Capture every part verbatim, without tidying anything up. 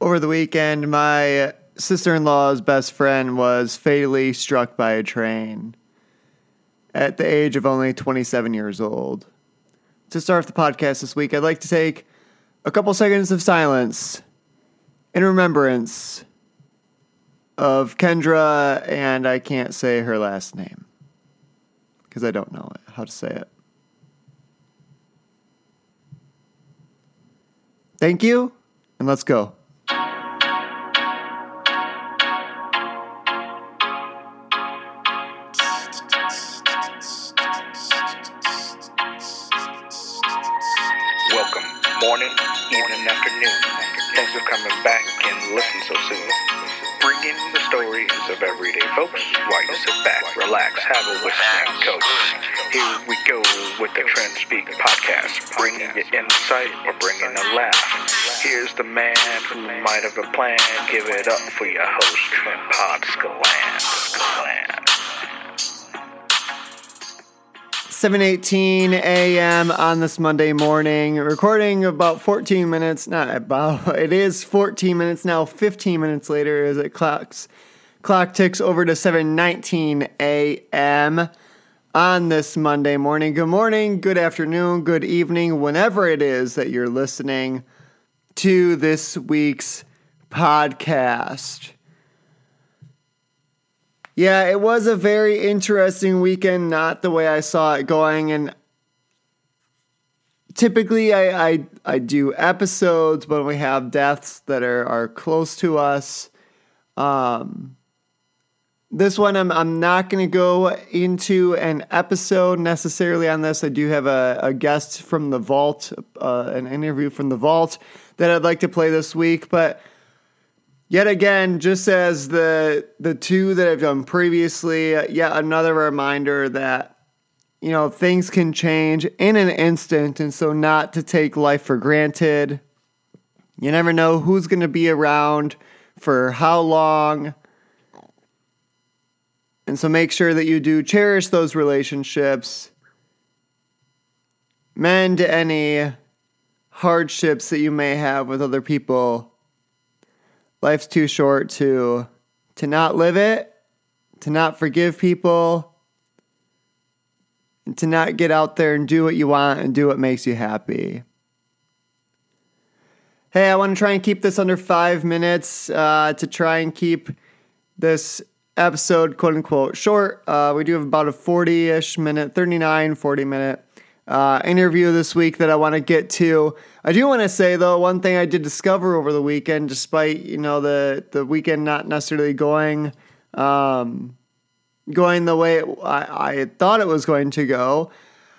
Over the weekend, my sister-in-law's best friend was fatally struck by a train at the age of only twenty-seven years old. To start off the podcast this week, I'd like to take a couple seconds of silence in remembrance of Kendra, and I can't say her last name because I don't know how to say it. Thank you, and let's go. Welcome, morning, evening, afternoon. Thanks for coming back and listening so soon. Bringing the stories of everyday folks while you sit back, relax, have a whiskey and coke. Here we go with the Trend Speak podcast, bringing you insight or bringing a laugh. Here's the man who might have a plan. Give it up for your host, Trend Pod Scalan. Scalan. seven eighteen a.m. on this Monday morning, recording about fourteen minutes, not about, it is fourteen minutes now, fifteen minutes later as it clocks, clock ticks over to seven nineteen a.m. on this Monday morning. Good morning, good afternoon, good evening, whenever it is that you're listening to this week's podcast. Yeah, it was a very interesting weekend, not the way I saw it going, and typically I, I, I do episodes when we have deaths that are, are close to us. Um, this one, I'm I'm not going to go into an episode necessarily on this. I do have a, a guest from the vault, uh, an interview from the vault that I'd like to play this week, but yet again, just as the the two that I've done previously, yet another reminder that, you know, things can change in an instant, and so not to take life for granted. You never know who's going to be around for how long, and so make sure that you do cherish those relationships, mend any hardships that you may have with other people. Life's too short to to not live it, to not forgive people, and to not get out there and do what you want and do what makes you happy. Hey, I want to try and keep this under five minutes uh, to try and keep this episode, quote unquote, short. Uh, we do have about a forty-ish minute, thirty-nine, forty minute uh, interview this week that I want to get to. I do want to say, though, one thing I did discover over the weekend, despite, you know, the, the weekend not necessarily going um, going the way it, I, I thought it was going to go,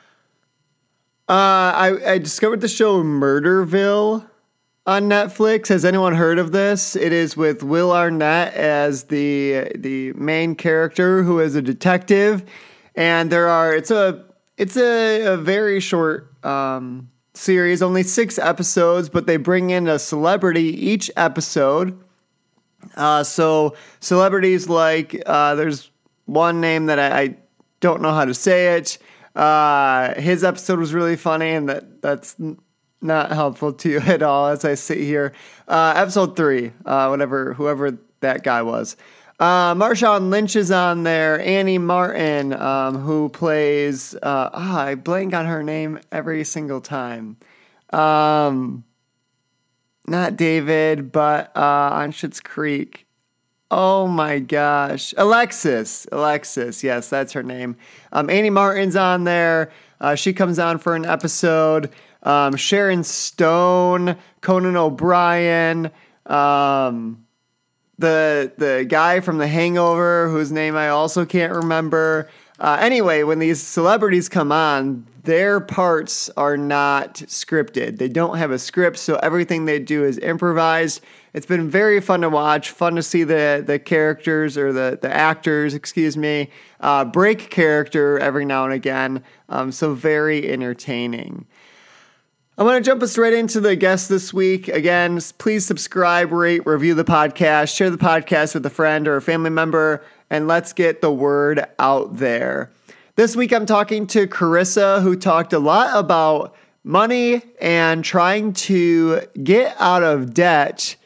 uh, I, I discovered the show Murderville on Netflix. Has anyone heard of this? It is with Will Arnett as the the main character, who is a detective, and there are it's a it's a, a very short Um, series, only six episodes, but they bring in a celebrity each episode. Uh, so celebrities like, uh, there's one name that I, I don't know how to say it. Uh, his episode was really funny, and that that's n- not helpful to you at all as I sit here. Uh, episode three, uh, whatever, whoever that guy was. Uh, Marshawn Lynch is on there. Annie Martin, um, who plays, uh, ah, I blank on her name every single time. Um, not David, but, uh, on Schitt's Creek. Oh my gosh. Alexis. Alexis. Yes, that's her name. Um, Annie Martin's on there. Uh, she comes on for an episode. Um, Sharon Stone, Conan O'Brien, um, The the guy from The Hangover, whose name I also can't remember. Uh, anyway, when these celebrities come on, their parts are not scripted. They don't have a script, so everything they do is improvised. It's been very fun to watch, fun to see the the characters, or the, the actors, excuse me, uh, break character every now and again. Um, so very entertaining. I want to jump us right into the guest this week. Again, please subscribe, rate, review the podcast, share the podcast with a friend or a family member, and let's get the word out there. This week I'm talking to Carissa, who talked a lot about money and trying to get out of debt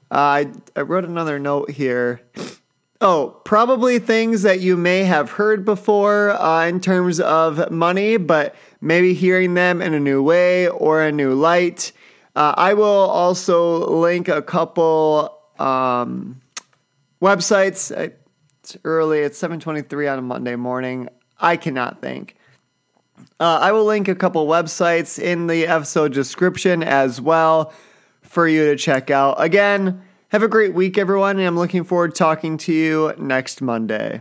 Uh, I, I wrote another note here. Oh, probably things that you may have heard before uh, in terms of money, but maybe hearing them in a new way or a new light. Uh, I will also link a couple um, websites. It's early. It's seven twenty-three on a Monday morning. I cannot think. Uh, I will link a couple websites in the episode description as well for you to check out. Again, have a great week, everyone, and I'm looking forward to talking to you next Monday.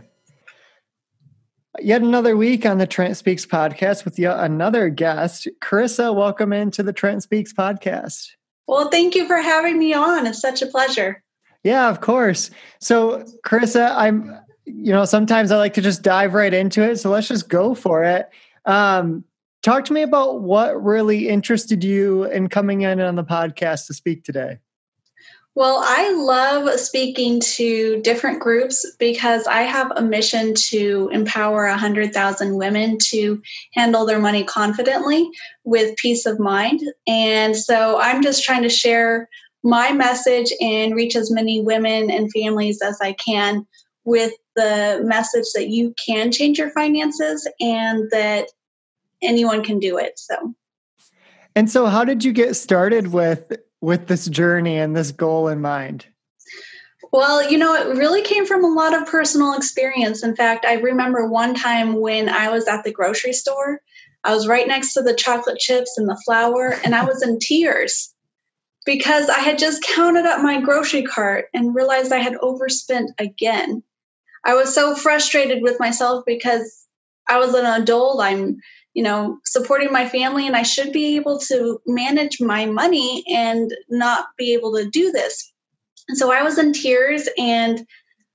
Yet another week on the Trent Speaks podcast with yet another guest. Carissa, welcome into the Trent Speaks podcast. Well, thank you for having me on. It's such a pleasure. Yeah, of course. So, Carissa, I'm, you know, sometimes I like to just dive right into it. So let's just go for it. Um, talk to me about what really interested you in coming in on the podcast to speak today. Well, I love speaking to different groups because I have a mission to empower one hundred thousand women to handle their money confidently with peace of mind. And so I'm just trying to share my message and reach as many women and families as I can with the message that you can change your finances and that anyone can do it. So, and so how did you get started with with this journey and this goal in mind? Well, you know, it really came from a lot of personal experience. In fact, I remember one time when I was at the grocery store, I was right next to the chocolate chips and the flour, and I was in tears because I had just counted up my grocery cart and realized I had overspent again. I was so frustrated with myself because I was an adult. I'm you know, supporting my family, and I should be able to manage my money and not be able to do this. And so I was in tears, and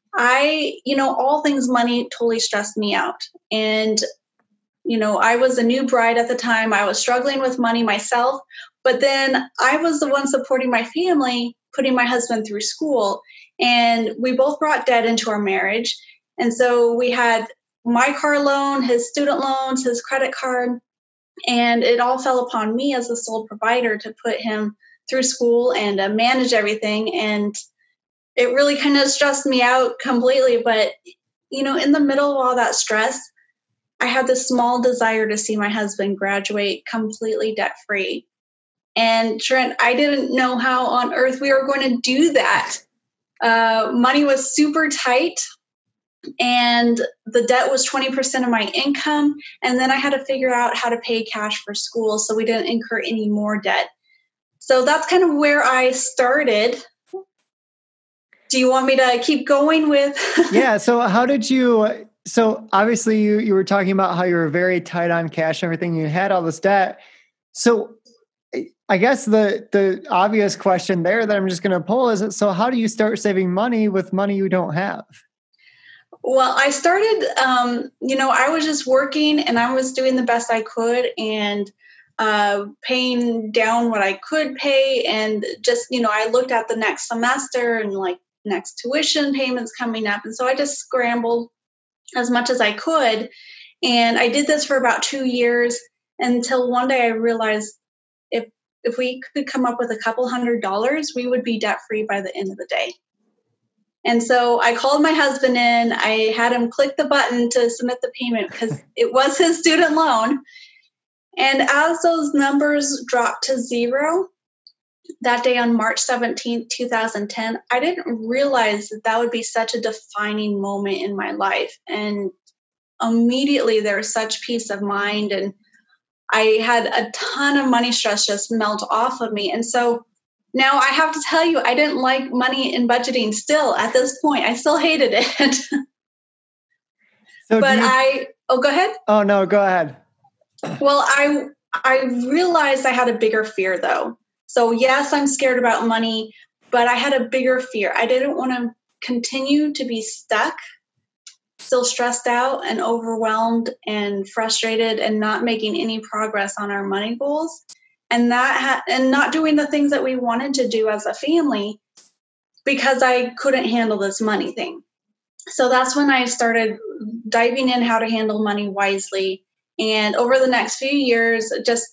I, you know, all things money totally stressed me out. And, you know, I was a new bride at the time. I was struggling with money myself, but then I was the one supporting my family, putting my husband through school, and we both brought debt into our marriage. And so we had my car loan, his student loans, his credit card, and it all fell upon me as the sole provider to put him through school and uh, manage everything. And it really kind of stressed me out completely. But, you know, in the middle of all that stress, I had this small desire to see my husband graduate completely debt-free. And Trent, I didn't know how on earth we were going to do that. Uh, money was super tight. And the debt was twenty percent of my income. And then I had to figure out how to pay cash for school so we didn't incur any more debt. So that's kind of where I started. Do you want me to keep going with? Yeah. So how did you, so obviously you, you were talking about how you were very tight on cash and everything. You had all this debt. So I guess the, the obvious question there that I'm just going to pull is, so how do you start saving money with money you don't have? Well, I started, um, you know, I was just working and I was doing the best I could and uh, paying down what I could pay. And just, you know, I looked at the next semester and like next tuition payments coming up. And so I just scrambled as much as I could. And I did this for about two years until one day I realized if, if we could come up with a couple hundred dollars, we would be debt free by the end of the day. And so I called my husband in. I had him click the button to submit the payment because it was his student loan. And as those numbers dropped to zero that day on March seventeenth, twenty ten, I didn't realize that that would be such a defining moment in my life. And immediately there was such peace of mind. And I had a ton of money stress just melt off of me. And so now I have to tell you, I didn't like money and budgeting still at this point. I still hated it. So but you, I, oh, go ahead. Oh, no, go ahead. Well, I, I realized I had a bigger fear though. So yes, I'm scared about money, but I had a bigger fear. I didn't want to continue to be stuck, still stressed out and overwhelmed and frustrated and not making any progress on our money goals. And that ha- and not doing the things that we wanted to do as a family because I couldn't handle this money thing. So that's when I started diving in how to handle money wisely. And over the next few years, just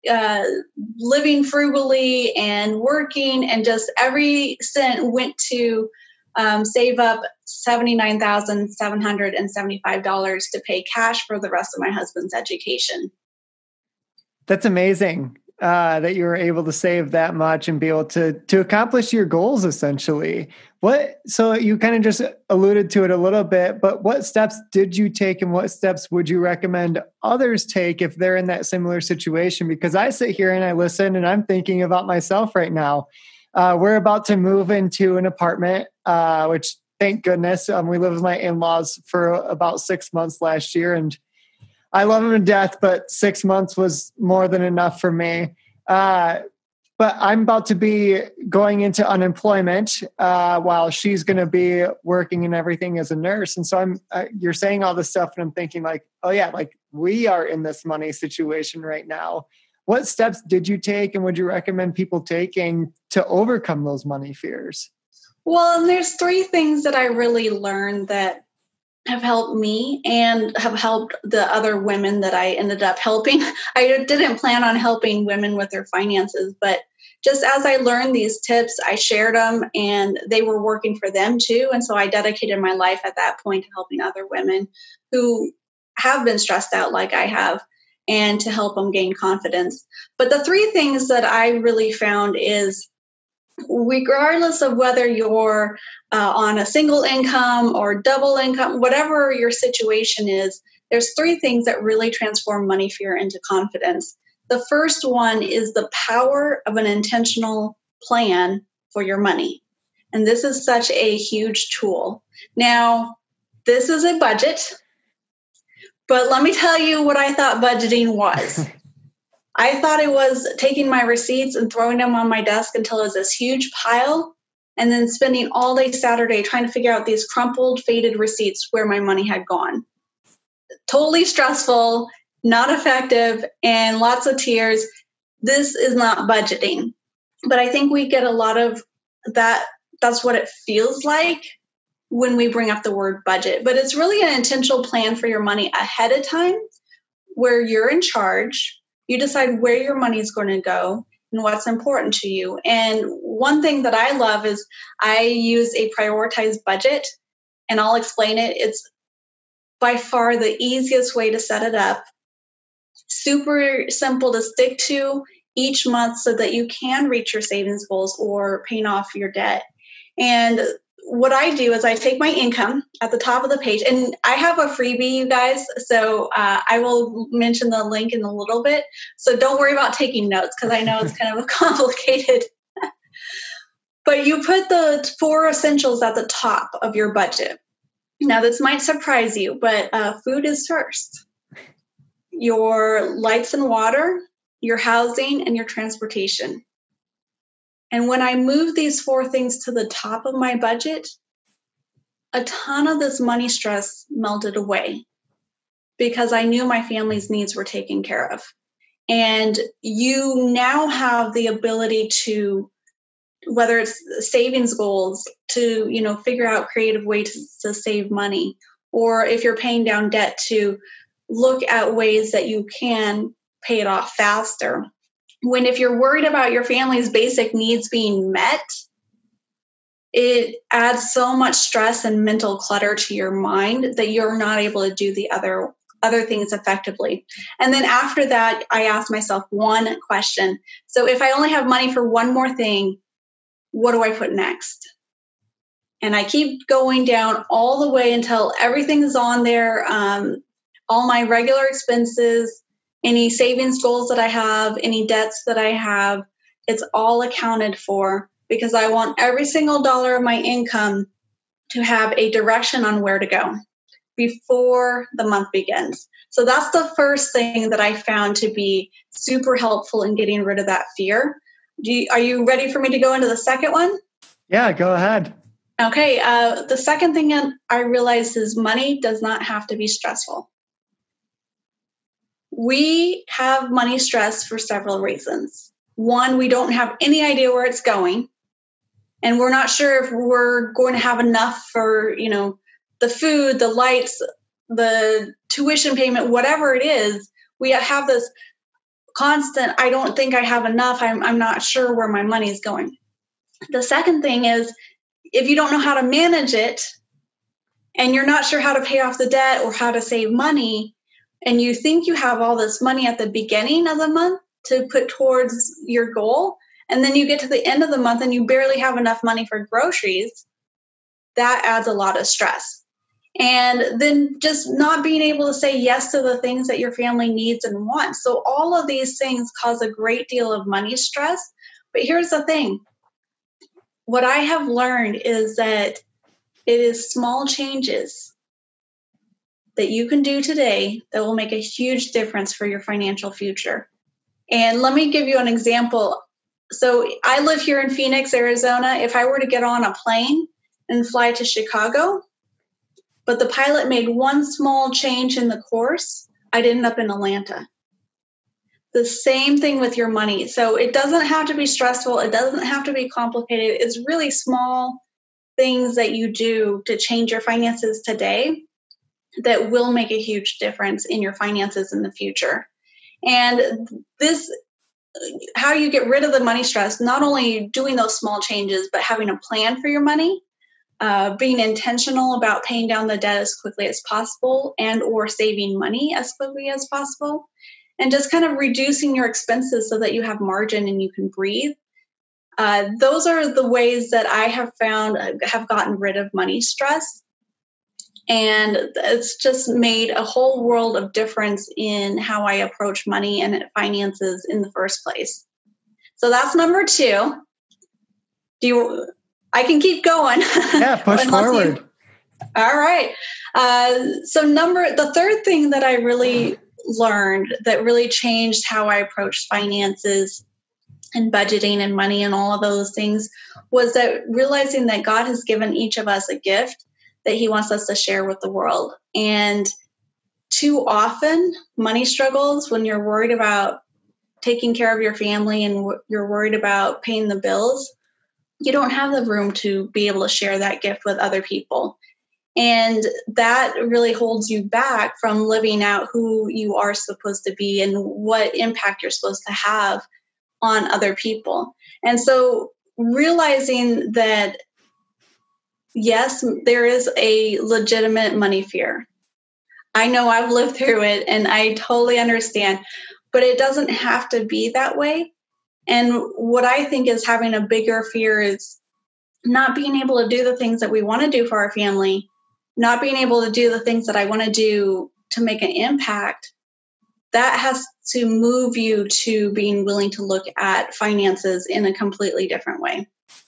uh, living frugally and working, and just every cent went to um, save up seventy-nine thousand seven hundred seventy-five dollars to pay cash for the rest of my husband's education. That's amazing uh, that you were able to save that much and be able to to accomplish your goals, essentially. What? So you kind of just alluded to it a little bit, but what steps did you take, and what steps would you recommend others take if they're in that similar situation? Because I sit here and I listen, and I'm thinking about myself right now. Uh, we're about to move into an apartment, uh, which thank goodness um, we lived with my in-laws for about six months last year, and I love them to death, but six months was more than enough for me. Uh, but I'm about to be going into unemployment uh, while she's going to be working and everything as a nurse. And so I'm, uh, you're saying all this stuff, and I'm thinking like, oh yeah, like we are in this money situation right now. What steps did you take, and would you recommend people taking to overcome those money fears? Well, and there's three things that I really learned that have helped me and have helped the other women that I ended up helping. I didn't plan on helping women with their finances, but just as I learned these tips, I shared them, and they were working for them too. And so I dedicated my life at that point to helping other women who have been stressed out like I have, and to help them gain confidence. But the three things that I really found is, regardless of whether you're uh, on a single income or double income, whatever your situation is, there's three things that really transform money fear into confidence. The first one is the power of an intentional plan for your money. And this is such a huge tool. Now, this is a budget, but let me tell you what I thought budgeting was. I thought it was taking my receipts and throwing them on my desk until it was this huge pile, and then spending all day Saturday trying to figure out these crumpled, faded receipts where my money had gone. Totally stressful, not effective, and lots of tears. This is not budgeting. But I think we get a lot of that. That's what it feels like when we bring up the word budget. But it's really an intentional plan for your money ahead of time, where you're in charge. You decide where your money is going to go and what's important to you. And one thing that I love is I use a prioritized budget, and I'll explain it. It's by far the easiest way to set it up. Super simple to stick to each month so that you can reach your savings goals or paying off your debt. And what I do is I take my income at the top of the page, and I have a freebie, you guys. So uh, I will mention the link in a little bit. So don't worry about taking notes, because I know it's kind of complicated. But you put the four essentials at the top of your budget. Now, this might surprise you, but uh, food is first. Your lights and water, your housing, and your transportation. And when I moved these four things to the top of my budget, a ton of this money stress melted away, because I knew my family's needs were taken care of. And you now have the ability to, whether it's savings goals, to, you know, figure out creative ways to, to save money, or if you're paying down debt, to look at ways that you can pay it off faster. When if you're worried about your family's basic needs being met, it adds so much stress and mental clutter to your mind that you're not able to do the other other things effectively. And then after that, I asked myself one question. So if I only have money for one more thing, what do I put next? And I keep going down all the way until everything's on there, um, all my regular expenses, any savings goals that I have, any debts that I have, it's all accounted for, because I want every single dollar of my income to have a direction on where to go before the month begins. So that's the first thing that I found to be super helpful in getting rid of that fear. Do you, are you ready for me to go into the second one? Yeah, go ahead. Okay. Uh, the second thing I realized is money does not have to be stressful. We have money stress for several reasons. One, we don't have any idea where it's going, and we're not sure if we're going to have enough for, you know, the food, the lights, the tuition payment, whatever it is. We have this constant, I don't think I have enough. I'm, I'm not sure where my money is going. The second thing is, if you don't know how to manage it and you're not sure how to pay off the debt or how to save money, and you think you have all this money at the beginning of the month to put towards your goal, and then you get to the end of the month and you barely have enough money for groceries, that adds a lot of stress. And then just not being able to say yes to the things that your family needs and wants. So all of these things cause a great deal of money stress. But here's the thing. What I have learned is that it is small changes that you can do today that will make a huge difference for your financial future. And let me give you an example. So I live here in Phoenix, Arizona. If I were to get on a plane and fly to Chicago, but the pilot made one small change in the course, I'd end up in Atlanta. The same thing with your money. So it doesn't have to be stressful. It doesn't have to be complicated. It's really small things that you do to change your finances today that will make a huge difference in your finances in the future. And this, how you get rid of the money stress, not only doing those small changes, but having a plan for your money, uh, being intentional about paying down the debt as quickly as possible and or saving money as quickly as possible, and just kind of reducing your expenses so that you have margin and you can breathe. Uh, those are the ways that I have found uh, have gotten rid of money stress. And it's just made a whole world of difference in how I approach money and finances in the first place. So that's number two. Do you? I can keep going. Yeah, push forward. You, all right. Uh, so number the third thing that I really learned that really changed how I approached finances and budgeting and money and all of those things was that realizing that God has given each of us a gift that he wants us to share with the world. And too often, money struggles, when you're worried about taking care of your family and w- you're worried about paying the bills, you don't have the room to be able to share that gift with other people. And that really holds you back from living out who you are supposed to be and what impact you're supposed to have on other people. And so realizing that yes, there is a legitimate money fear. I know I've lived through it and I totally understand, but it doesn't have to be that way. And what I think is having a bigger fear is not being able to do the things that we want to do for our family, not being able to do the things that I want to do to make an impact. That has to move you to being willing to look at finances in a completely different way.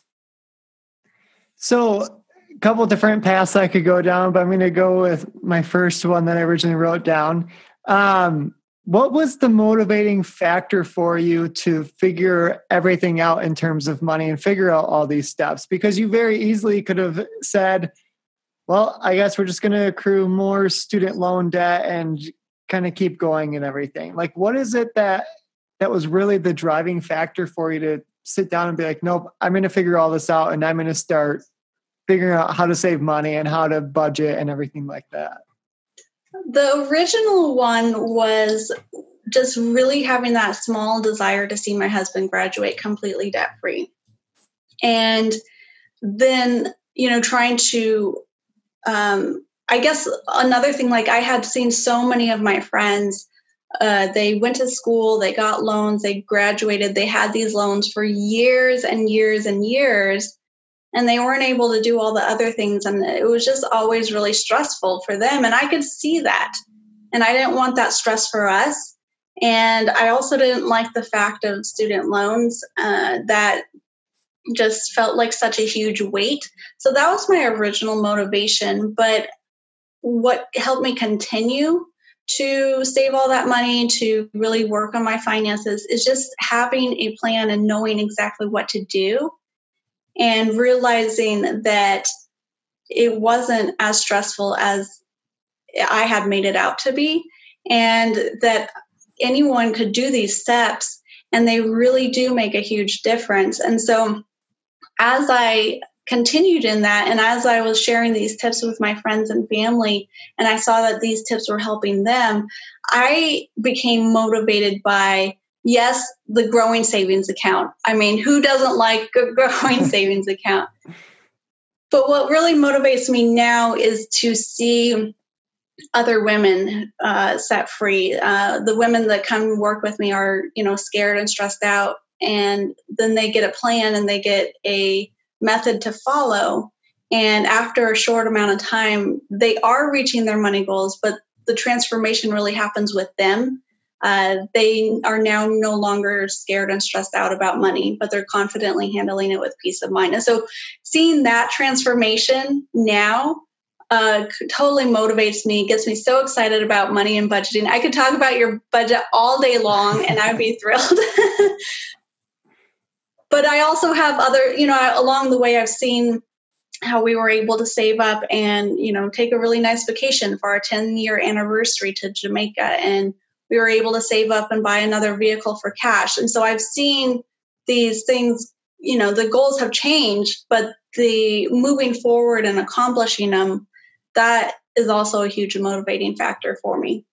So, a couple different paths I could go down, but I'm going to go with my first one that I originally wrote down. Um, what was the motivating factor for you to figure everything out in terms of money and figure out all these steps? Because you very easily could have said, well, I guess we're just going to accrue more student loan debt and kind of keep going and everything. Like, what is it that that was really the driving factor for you to sit down and be like, nope, I'm going to figure all this out and I'm going to start figuring out how to save money and how to budget and everything like that? The original one was just really having that small desire to see my husband graduate completely debt-free. And then, you know, trying to, um, I guess another thing, like I had seen so many of my friends, uh, they went to school, they got loans, they graduated, they had these loans for years and years and years. And they weren't able to do all the other things. And it was just always really stressful for them. And I could see that. And I didn't want that stress for us. And I also didn't like the fact of student loans uh, that just felt like such a huge weight. So that was my original motivation. But what helped me continue to save all that money, to really work on my finances, is just having a plan and knowing exactly what to do. And realizing that it wasn't as stressful as I had made it out to be, and that anyone could do these steps and they really do make a huge difference. And so as I continued in that, and as I was sharing these tips with my friends and family, and I saw that these tips were helping them, I became motivated by yes, the growing savings account. I mean, who doesn't like a growing savings account? But what really motivates me now is to see other women uh, set free. Uh, the women that come work with me are, you know, scared and stressed out, and then they get a plan and they get a method to follow. And after a short amount of time, they are reaching their money goals, but the transformation really happens with them. Uh, they are now no longer scared and stressed out about money, but they're confidently handling it with peace of mind. And so seeing that transformation now uh, totally motivates me, gets me so excited about money and budgeting. I could talk about your budget all day long and I'd be thrilled. But I also have other, you know, along the way, I've seen how we were able to save up and, you know, take a really nice vacation for our ten year anniversary to Jamaica. And we were able to save up and buy another vehicle for cash. And so I've seen these things, you know, the goals have changed, but the moving forward and accomplishing them, that is also a huge motivating factor for me.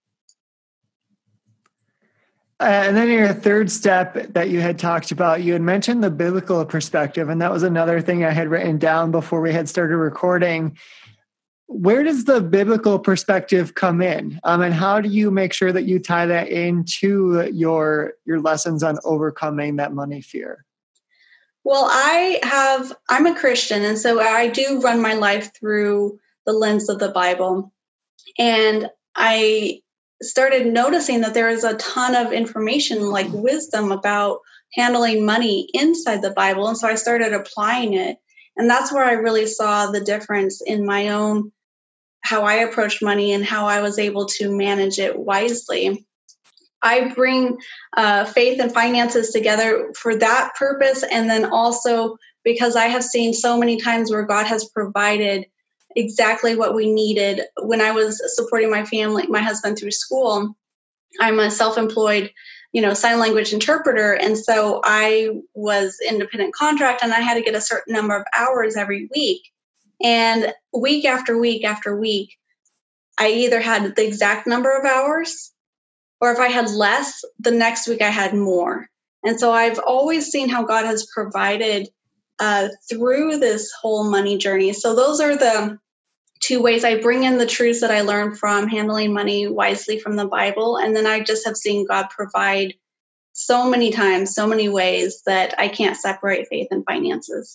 Uh, and then your third step that you had talked about, you had mentioned the biblical perspective, and that was another thing I had written down before we had started recording. Where does the biblical perspective come in? Um, and how do you make sure that you tie that into your your lessons on overcoming that money fear? Well, I have, I'm a Christian, and so I do run my life through the lens of the Bible. And I started noticing that there is a ton of information, like wisdom about handling money inside the Bible. And so I started applying it. And that's where I really saw the difference in my own, how I approached money and how I was able to manage it wisely. I bring uh, faith and finances together for that purpose. And then also because I have seen so many times where God has provided exactly what we needed. When I was supporting my family, my husband through school, I'm a self-employed, you know, sign language interpreter. And so I was independent contract and I had to get a certain number of hours every week. And week after week after week, I either had the exact number of hours, or if I had less, the next week I had more. And so I've always seen how God has provided uh, through this whole money journey. So those are the two ways I bring in the truths that I learned from handling money wisely from the Bible. And then I just have seen God provide so many times, so many ways that I can't separate faith and finances.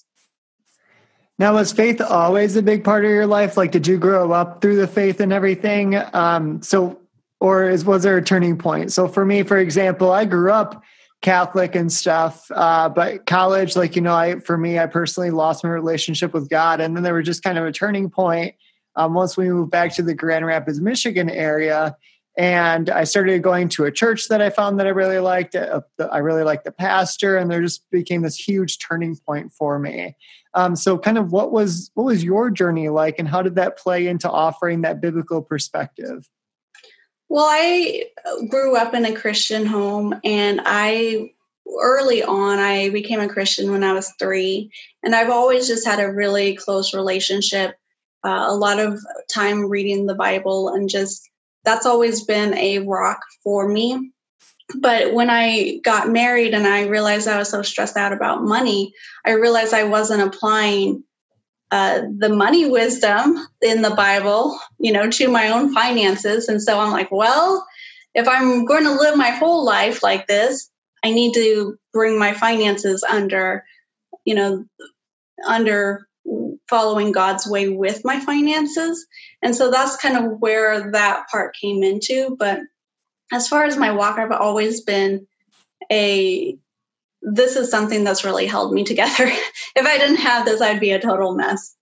Now, was faith always a big part of your life? Like, did you grow up through the faith and everything? Um, so, or is, was there a turning point? So for me, for example, I grew up Catholic and stuff, uh, but college, like, you know, I, for me, I personally lost my relationship with God. And then there was just kind of a turning point um, once we moved back to the Grand Rapids, Michigan area. And I started going to a church that I found that I really liked. Uh, I really liked the pastor, and there just became this huge turning point for me. Um, so kind of what was, what was your journey like, and how did that play into offering that biblical perspective? Well, I grew up in a Christian home, and I early on, I became a Christian when I was three, and I've always just had a really close relationship, uh, a lot of time reading the Bible, and just that's always been a rock for me. But when I got married and I realized I was so stressed out about money, I realized I wasn't applying uh, the money wisdom in the Bible, you know, to my own finances. And so I'm like, well, if I'm going to live my whole life like this, I need to bring my finances under, you know, under following God's way with my finances. And so that's kind of where that part came into. But as far as my walk, I've always been a, this is something that's really held me together. If I didn't have this, I'd be a total mess.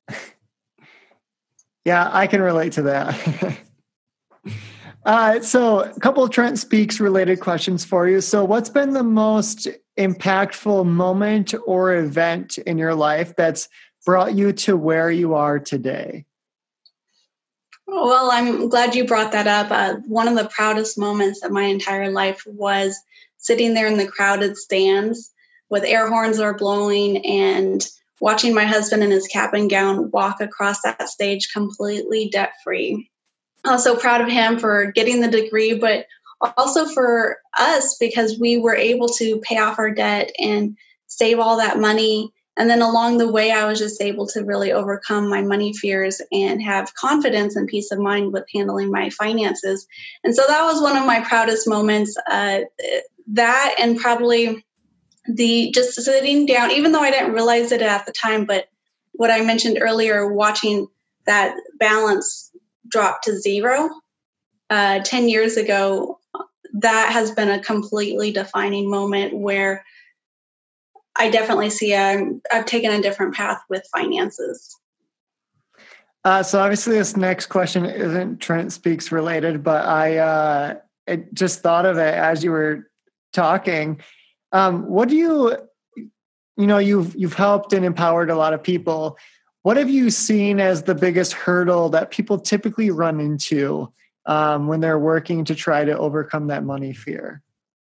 Yeah, I can relate to that. uh, so a couple of Trent Speaks related questions for you. So what's been the most impactful moment or event in your life that's brought you to where you are today? Well, I'm glad you brought that up. Uh, one of the proudest moments of my entire life was sitting there in the crowded stands with air horns that are blowing and watching my husband in his cap and gown walk across that stage completely debt-free. I was so proud of him for getting the degree, but also for us, because we were able to pay off our debt and save all that money. And then along the way, I was just able to really overcome my money fears and have confidence and peace of mind with handling my finances. And so that was one of my proudest moments. Uh, that and probably the just sitting down, even though I didn't realize it at the time, but what I mentioned earlier, watching that balance drop to zero uh, ten years ago, that has been a completely defining moment where I definitely see I'm, I've taken a different path with finances. Uh, so obviously this next question isn't Trent Speaks related, but I, uh, I just thought of it as you were talking. Um, what do you, you know, you've, you've helped and empowered a lot of people. What have you seen as the biggest hurdle that people typically run into um, when they're working to try to overcome that money fear?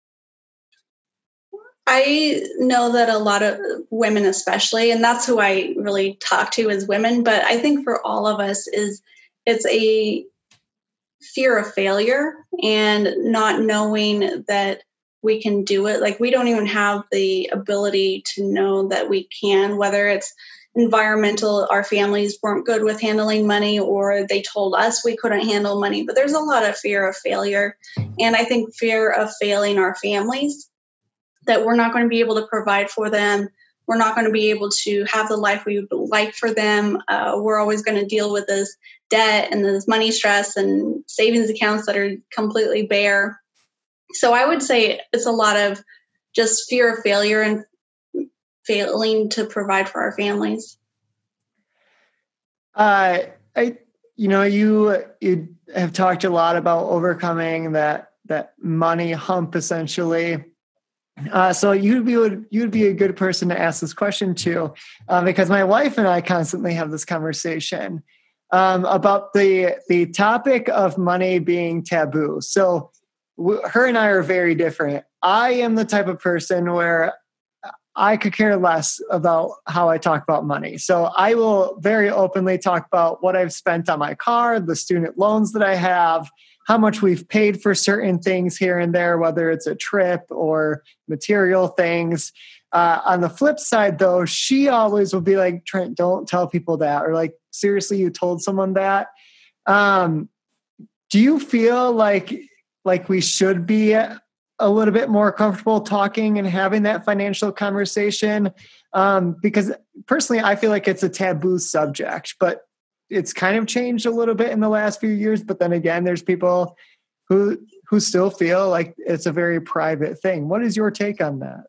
I know that a lot of women especially, and that's who I really talk to is women, but I think for all of us is it's a fear of failure and not knowing that we can do it. Like we don't even have the ability to know that we can, whether it's environmental, our families weren't good with handling money, or they told us we couldn't handle money, but there's a lot of fear of failure. And I think fear of failing our families, that we're not going to be able to provide for them. We're not going to be able to have the life we would like for them. Uh, we're always going to deal with this debt and this money stress and savings accounts that are completely bare. So I would say it's a lot of just fear of failure and failing to provide for our families. Uh, I, you know, you you have talked a lot about overcoming that that money hump, essentially. Uh, so you'd be you'd be a good person to ask this question to, uh, because my wife and I constantly have this conversation um, about the the topic of money being taboo. So w- her and I are very different. I am the type of person where I could care less about how I talk about money. So I will very openly talk about what I've spent on my car, the student loans that I have, how much we've paid for certain things here and there, whether it's a trip or material things. Uh, on the flip side, though, she always will be like, Trent, don't tell people that. Or like, seriously, you told someone that? Um, do you feel like like we should be a little bit more comfortable talking and having that financial conversation? Um, because personally, I feel like it's a taboo subject, but it's kind of changed a little bit in the last few years. But then again, there's people who who still feel like it's a very private thing. What is your take on that?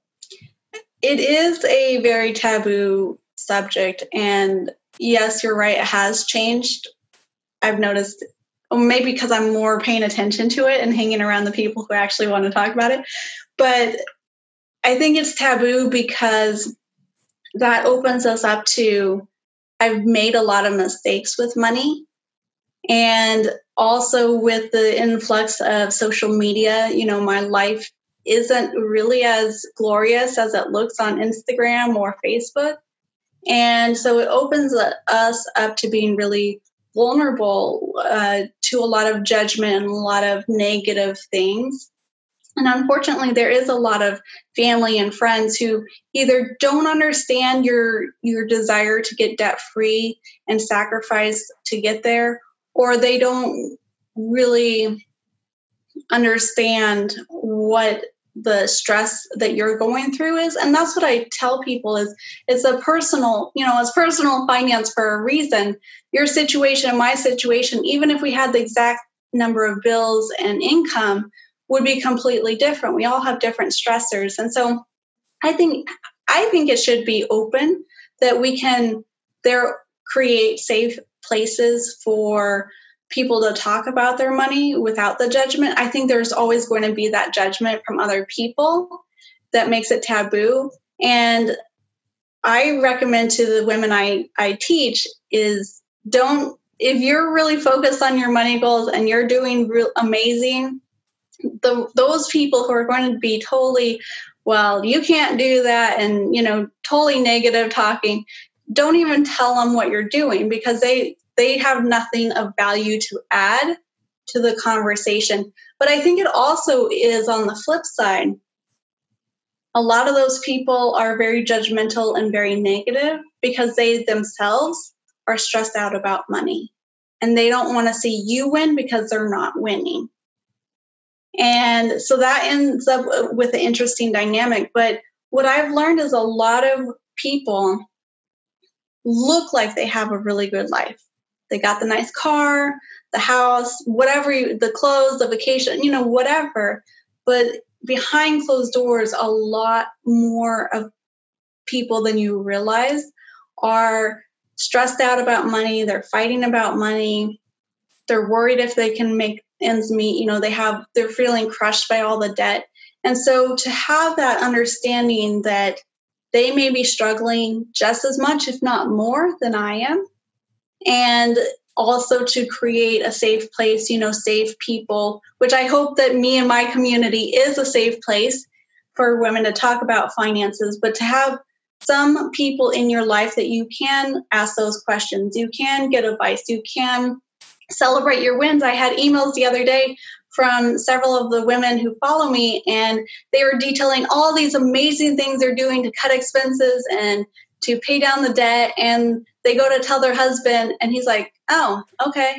It is a very taboo subject. And yes, you're right. It has changed. I've noticed, maybe because I'm more paying attention to it and hanging around the people who actually want to talk about it. But I think it's taboo because that opens us up to, I've made a lot of mistakes with money. And also with the influx of social media, you know, my life isn't really as glorious as it looks on Instagram or Facebook. And so it opens us up to being really vulnerable uh, to a lot of judgment and a lot of negative things. And unfortunately, there is a lot of family and friends who either don't understand your your desire to get debt free and sacrifice to get there, or they don't really understand what the stress that you're going through is. And that's what I tell people is it's a personal, you know, it's personal finance for a reason. Your situation and my situation, even if we had the exact number of bills and income, would be completely different. We all have different stressors. And so I think I think it should be open, that we can there create safe places for people to talk about their money without the judgment. I think there's always going to be that judgment from other people that makes it taboo. And I recommend to the women I, I teach is don't, if you're really focused on your money goals and you're doing real amazing, the, those people who are going to be totally, well, you can't do that, and, you know, totally negative talking, don't even tell them what you're doing, because they, they have nothing of value to add to the conversation. But I think it also is on the flip side. A lot of those people are very judgmental and very negative because they themselves are stressed out about money. And they don't want to see you win because they're not winning. And so that ends up with an interesting dynamic. But what I've learned is a lot of people look like they have a really good life. They got the nice car, the house, whatever, you, the clothes, the vacation, you know, whatever. But behind closed doors, a lot more of people than you realize are stressed out about money. They're fighting about money. They're worried if they can make ends meet. You know, they have, they're feeling crushed by all the debt. And so to have that understanding that they may be struggling just as much, if not more than I am, and also to create a safe place, you know, safe people, which I hope that me and my community is a safe place for women to talk about finances, but to have some people in your life that you can ask those questions, you can get advice, you can celebrate your wins. I had emails the other day from several of the women who follow me, and they were detailing all these amazing things they're doing to cut expenses and to pay down the debt. And they go to tell their husband, and he's like, oh, okay.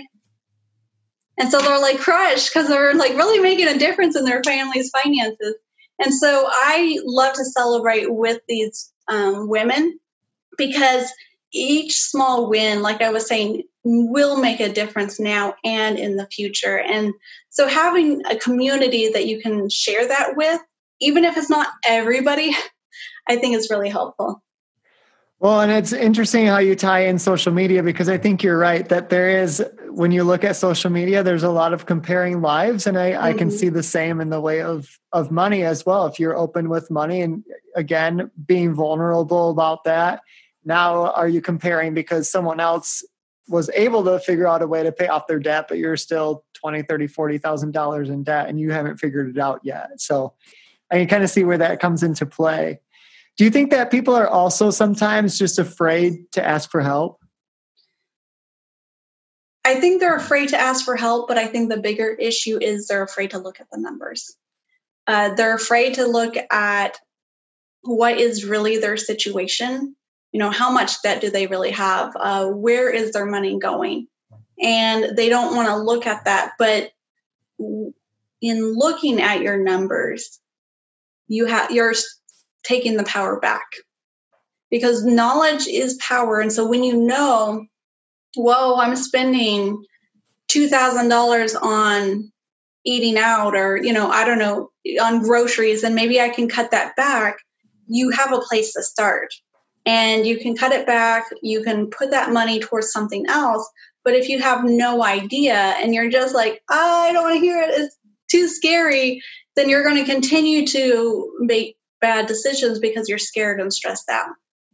And so they're like crushed because they're like really making a difference in their family's finances. And so I love to celebrate with these um, women because each small win, like I was saying, will make a difference now and in the future. And so having a community that you can share that with, even if it's not everybody, I think is really helpful. Well, and it's interesting how you tie in social media, because I think you're right that there is, when you look at social media, there's a lot of comparing lives. And I, mm-hmm. I can see the same in the way of, of money as well. If you're open with money and again, being vulnerable about that, now are you comparing because someone else was able to figure out a way to pay off their debt, but you're still twenty, thirty, forty thousand dollars in debt and you haven't figured it out yet. So I can kind of see where that comes into play. Do you think that people are also sometimes just afraid to ask for help? I think they're afraid to ask for help, but I think the bigger issue is they're afraid to look at the numbers. Uh, they're afraid to look at what is really their situation. You know, how much debt do they really have? Uh, where is their money going? And they don't want to look at that. But in looking at your numbers, you have you're taking the power back, because knowledge is power. And so when you know, whoa, I'm spending two thousand dollars on eating out, or, you know, I don't know, on groceries, and maybe I can cut that back, you have a place to start. And you can cut it back, you can put that money towards something else. But if you have no idea and you're just like, I don't want to hear it, it's too scary, then you're going to continue to make bad decisions because you're scared and stressed out.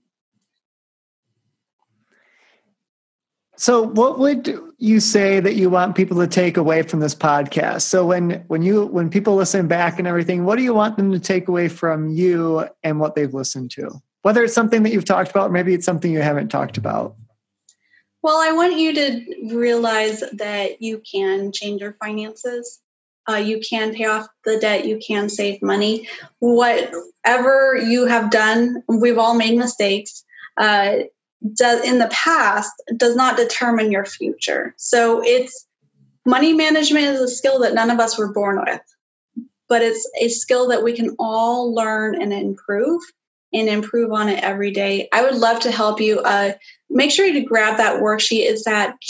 So what would you say that you want people to take away from this podcast? So when, when you, when people listen back and everything, what do you want them to take away from you and what they've listened to? Whether it's something that you've talked about, or maybe it's something you haven't talked about. Well, I want you to realize that you can change your finances. Uh, you can pay off the debt. You can save money. Whatever you have done, we've all made mistakes. Uh, does, in the past does not determine your future. So it's money management is a skill that none of us were born with, but it's a skill that we can all learn and improve. and improve on it every day. I would love to help you. Uh, make sure you grab that worksheet. It's at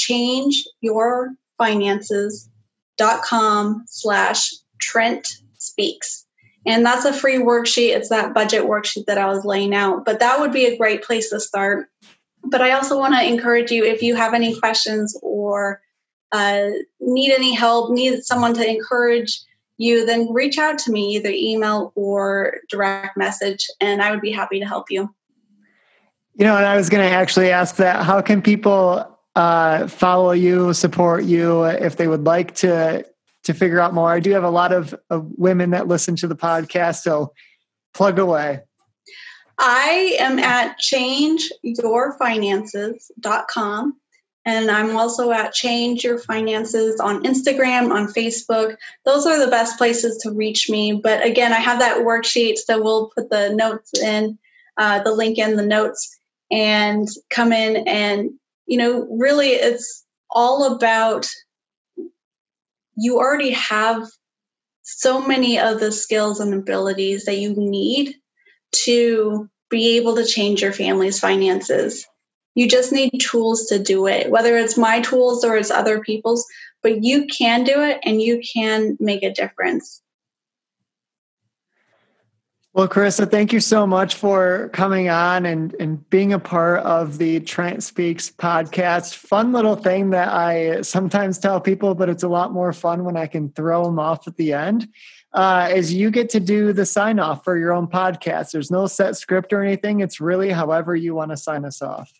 changeyourfinances.com slash Trent Speaks. And that's a free worksheet. It's that budget worksheet that I was laying out. But that would be a great place to start. But I also want to encourage you, if you have any questions or uh, need any help, need someone to encourage you, then reach out to me, either email or direct message, and I would be happy to help you. You know, and I was going to actually ask that. How can people uh, follow you, support you, if they would like to to figure out more? I do have a lot of, of women that listen to the podcast, so plug away. I am at change your finances dot com. And I'm also at Change Your Finances on Instagram, on Facebook. Those are the best places to reach me. But again, I have that worksheet, so we'll put the notes in, uh, the link in the notes, and come in. And, you know, really it's all about, you already have so many of the skills and abilities that you need to be able to change your family's finances. You just need tools to do it, whether it's my tools or it's other people's, but you can do it and you can make a difference. Well, Carissa, thank you so much for coming on and, and being a part of the Trent Speaks podcast. Fun little thing that I sometimes tell people, but it's a lot more fun when I can throw them off at the end, uh, is you get to do the sign off for your own podcast. There's no set script or anything. It's really however you want to sign us off.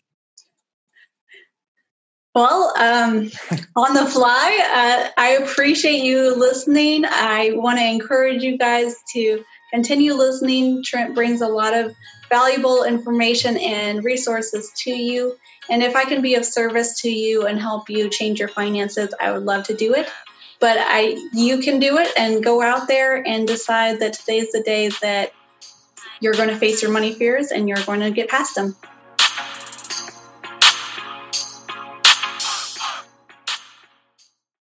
Well, um, on the fly, uh, I appreciate you listening. I want to encourage you guys to continue listening. Trent brings a lot of valuable information and resources to you. And if I can be of service to you and help you change your finances, I would love to do it. But I, you can do it and go out there and decide that today's the day that you're going to face your money fears and you're going to get past them.